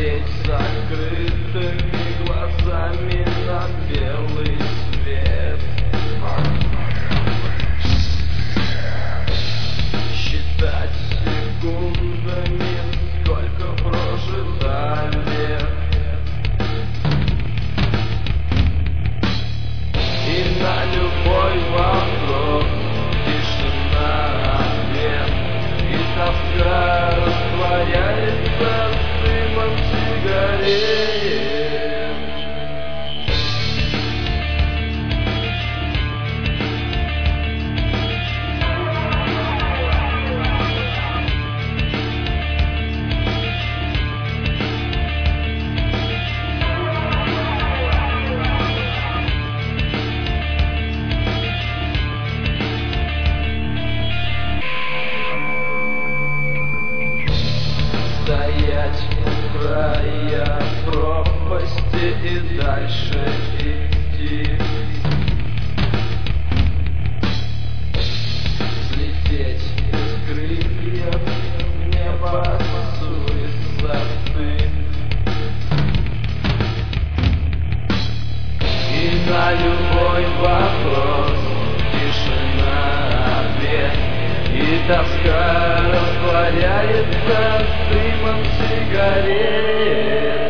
смотреть закрытыми глазами на белый свет, считать секундами, сколько прожито лет, и на любой вопрос тишина, ответ, и тоска растворяется дымом сигарет. Стоять у края пропасти и дальше идти, взлететь без крыльев в небо с высоты, и на любой вопрос тишина, ответ, и тоска растворяется дымом сигарет.